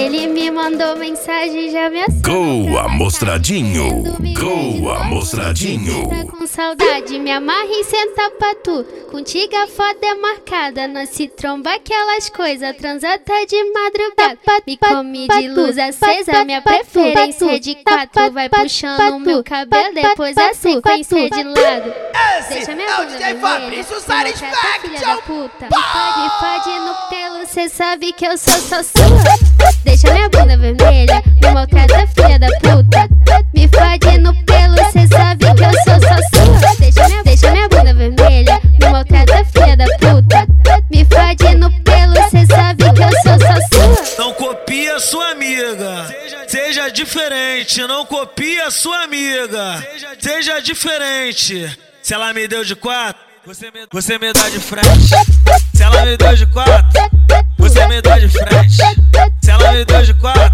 Ele me mandou mensagem, já me assustou. Goa Mostradinho, Goa Mostradinho. Tá com saudade, me amarra e senta pra tu. Contigo a foto é marcada, não se tromba aquelas coisas. Transa até de madrugada, me come de luz acesa. Minha preferência é de quatro, vai puxando o meu cabelo, depois a sequência de lado. Deixa minha bunda vermelha, filha da puta. Me fode no pelo, cê sabe que eu sou só sua. Deixa minha bunda vermelha, me maltrata, filha da puta. Me fode no pelo, cê sabe que eu sou só sua. Deixa minha bunda vermelha, me maltrata, filha da puta. Me fode no pelo, cê sabe que eu sou só sua. Não copia sua amiga, seja diferente. Não copia sua amiga, seja diferente. Se ela me deu de quatro, você me dá de frente. Se ela me deu de quatro, você me dá de frente. Se ela me deu de quatro,